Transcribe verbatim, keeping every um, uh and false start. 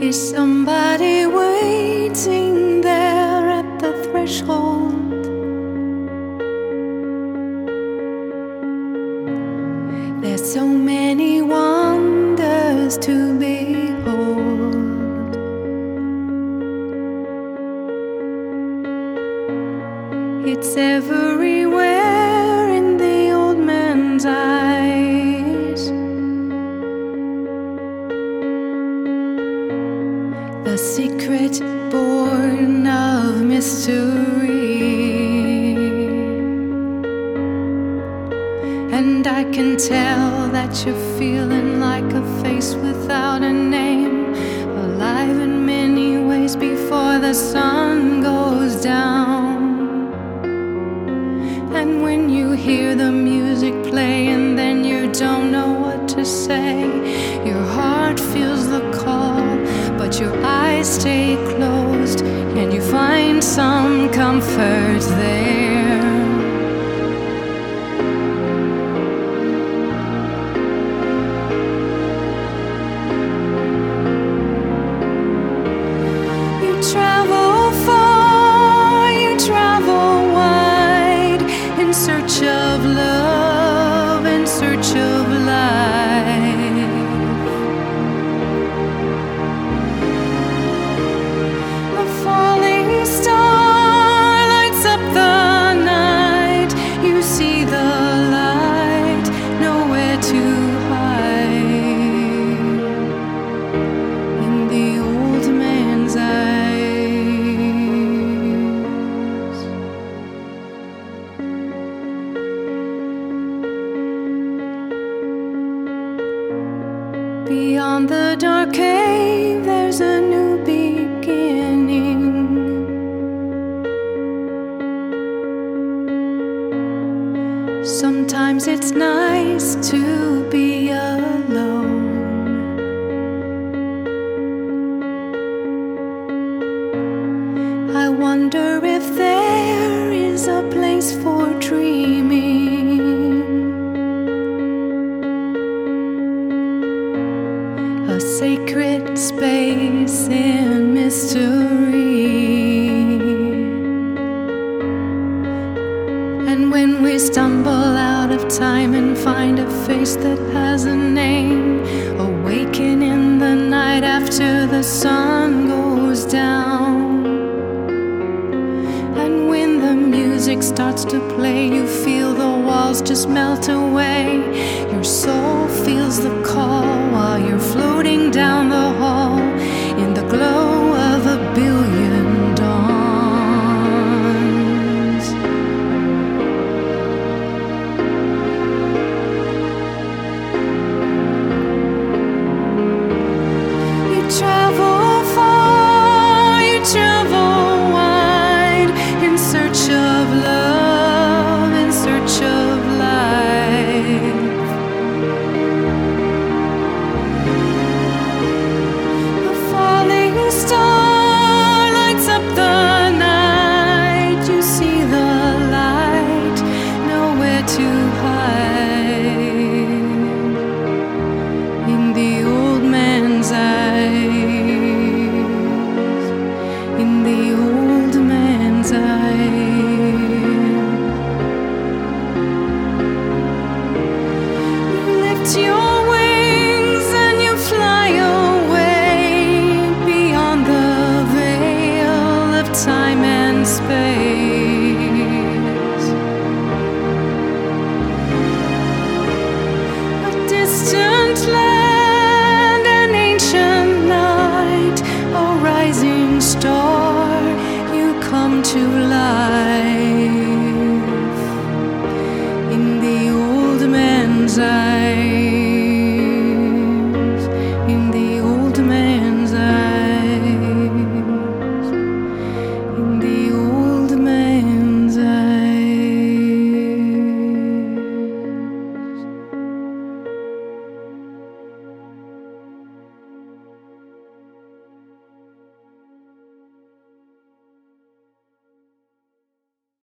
Is somebody waiting there at the threshold? There's so many wonders to behold. It's everywhere in the old man's eyes. The secret born of mystery. And I can tell that you're feeling like a face without a name, alive in many ways before the sun goes down. And when you hear the music play and then you don't know what to say, your heart feels the call, but your eyes stay closed, and you find some comfort there. You travel far, you travel wide, in search of love, in search of life. The falling star lights up the night. You see the light, nowhere to hide, in the old man's eyes. Beyond the dark cave, there's a new beginning. Sometimes it's nice to be alone. I wonder if there is a place for dreaming, a sacred space in mystery. And when we stumble out of time and find a face that has a name, awaken in the night after the sun goes down. And when the music starts to play, you feel the walls just melt away. Your soul feels the call while you're floating down the hall in the glow